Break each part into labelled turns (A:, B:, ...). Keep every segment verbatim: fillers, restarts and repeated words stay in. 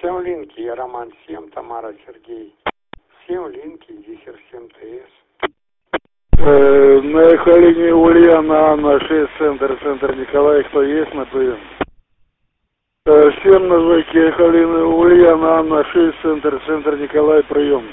A: Всем линки, я Роман семь, Тамара Сергей. Всем линки, Дисер семь ТС.
B: Э, на эхолинии Ульяна Анна шесть, центр, центр Николай, кто есть на прием? Э, всем на звуке эхолинии Ульяна Анна шесть, центр, центр Николай, прием.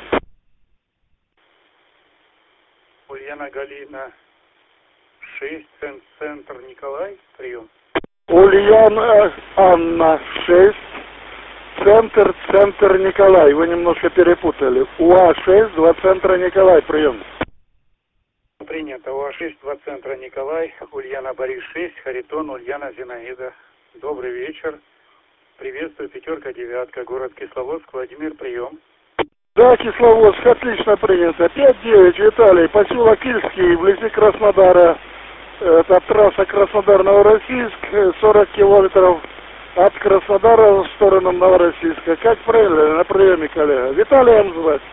C: Ульяна Галина шесть, центр Николай, прием.
B: Ульяна Анна шесть, центр, центр Николай. Вы немножко перепутали. УА шесть, два центра Николай, прием.
C: Принято. УА шесть, два центра Николай. Ульяна Борис шесть, Харитон, Ульяна Зинаида. Добрый вечер. Приветствую, пятерка, девятка, город Кисловодск, Владимир, прием.
B: Да, Кисловодск, отлично принято. пять девять, Виталий, поселок Ильский, вблизи Краснодара. Это трасса Краснодар-Новороссийск, сорок километров от Краснодара в сторону Новороссийска. Как правильно, на приеме, коллега? Виталием звать?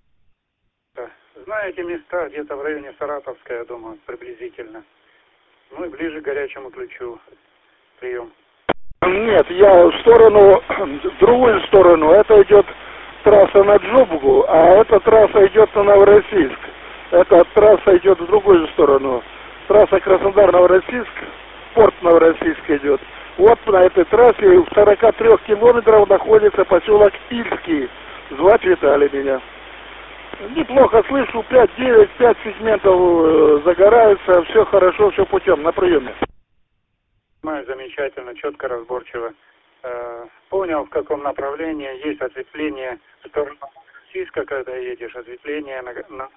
C: Знаете места, где-то в районе Саратовска, я думаю, приблизительно. Ну и ближе к горячему ключу. Прием.
B: Нет, я в сторону, в другую сторону. Это идет трасса на Джубгу, а эта трасса идет на Новороссийск. Эта трасса идет в другую сторону. Трасса Краснодар-Новороссийск, порт Новороссийск идет. Вот на этой трассе в сорока трёх километрах находится поселок Ильский. Звать Виталий меня. Неплохо слышу, пять девять, пять сегментов э, загораются, все хорошо, все путем, на приеме.
C: Замечательно, четко, разборчиво. Э, понял, в каком направлении есть ответвление в сторону Новороссийска, когда едешь, ответвление на, на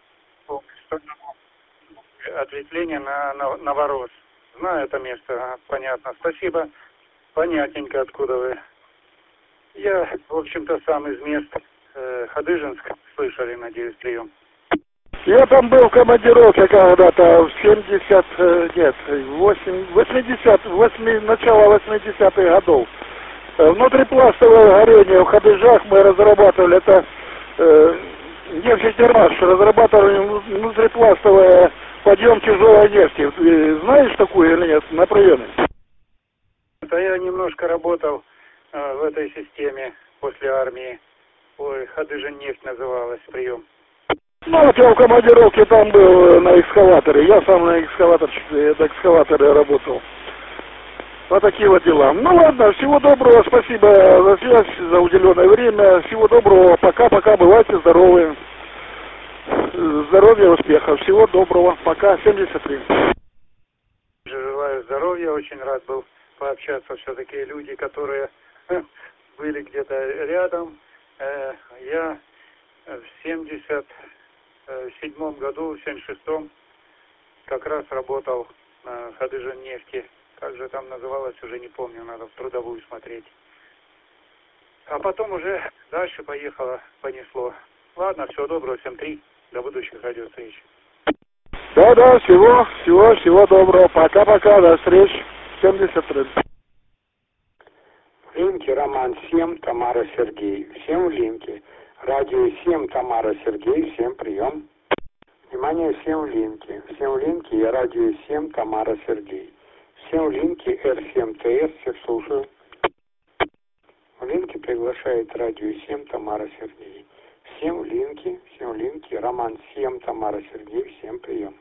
C: ответвление на, на Новорос. Знаю это место, понятно. Спасибо. Понятненько, откуда вы. Я, в общем-то, сам из мест э, Хадыженск, слышали, надеюсь, прием.
B: Я там был в командировке когда-то в семьдесят, нет, восемь, восемьдесят, восемь, начало восьмидесятых годов. Внутрипластовое горение в Хадыжах мы разрабатывали, это э, нефтедермаш, разрабатывали внутрипластовое подъем тяжелой нефти. Знаешь такую или нет, на приеме?
C: Это я немножко работал э, в этой системе после армии. Ой, Хадыженнефть называлась, прием.
B: Ну, вот я в командировке там был на экскаваторе. Я сам на экскаваторе, на экскаваторе работал. Вот такие вот дела. Ну ладно, всего доброго, спасибо за связь, за уделенное время. Всего доброго, пока-пока, бывайте здоровы. Здоровья, успехов, всего доброго, пока, семьдесят три.
C: Желаю здоровья, очень рад был пообщаться. Все-таки люди, которые были где-то рядом. Я в семьдесят седьмом году, в семьдесят шестом как раз работал на Хадыженнефти. Как же там называлось, уже не помню, надо в трудовую смотреть. А потом уже дальше поехало, понесло. Ладно, всего доброго, всем три. До будущих радиовстреч.
B: Да-да, всего, всего, всего доброго. Пока-пока, до встречи. семьдесят три.
A: Линки Роман семь, Тамара Сергей. Всем в линке. Радио семь, Тамара Сергей. Всем прием. Внимание, всем в линке. Всем в линке, я радио семь, Тамара Сергей. Всем в линке Р семь ТС, всех слушаю. В линке приглашает радио семь, Тамара Сергей. Всем в линке, всем в линке, Роман семь, Тамара Сергей, всем прием.